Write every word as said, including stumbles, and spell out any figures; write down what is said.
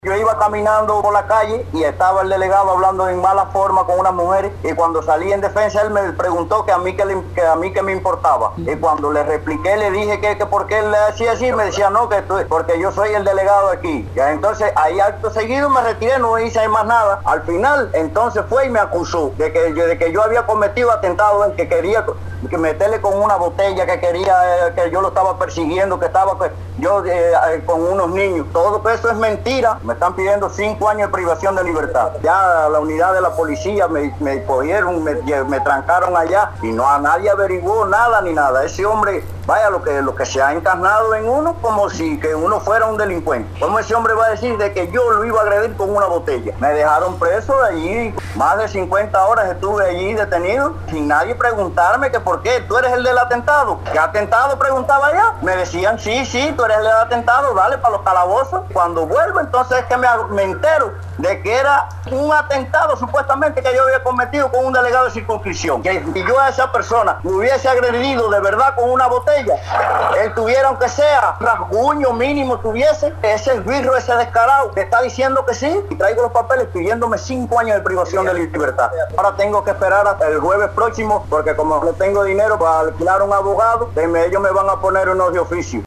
Yo iba caminando por la calle y estaba el delegado hablando en mala forma con una mujer, y cuando salí en defensa él me preguntó que a mí que, le, que a mí que me importaba, y cuando le repliqué, le dije que, que por qué él le decía así, me decía no, que estoy, porque yo soy el delegado aquí. Ya, entonces ahí acto seguido me retiré, no hice más nada. Al final entonces fue y me acusó de que yo, de que yo había cometido atentado, en que quería que meterle con una botella, que quería eh, que yo lo estaba persiguiendo, que estaba que yo eh, eh, con unos niños. Todo eso es mentira. Me están pidiendo cinco años de privación de libertad. Ya la unidad de la policía me, me cogieron, me, me trancaron allá y no a nadie averiguó nada ni nada. Ese hombre, vaya, lo que, lo que se ha encarnado en uno, como si que uno fuera un delincuente. ¿Cómo ese hombre va a decir de que yo lo iba a agredir con una botella? Me dejaron preso allí, más de cincuenta horas estuve allí detenido, sin nadie preguntarme que por qué, tú eres el del atentado. ¿Qué atentado? Preguntaba allá. Me decían, sí, sí, tú eres el del atentado, dale para los calabozos. Cuando vuelvo, entonces es que me, me entero de que era un atentado supuestamente que yo había cometido con un delegado de circunscripción. Que si yo a esa persona me hubiese agredido de verdad con una botella, él tuviera, aunque sea rasguño mínimo, tuviese ese esbirro, ese descarado que está diciendo que sí, y traigo los papeles pidiéndome cinco años de privación de libertad. Ahora tengo que esperar hasta el jueves próximo, porque como no tengo dinero para alquilar un abogado, ellos me van a poner unos de oficio.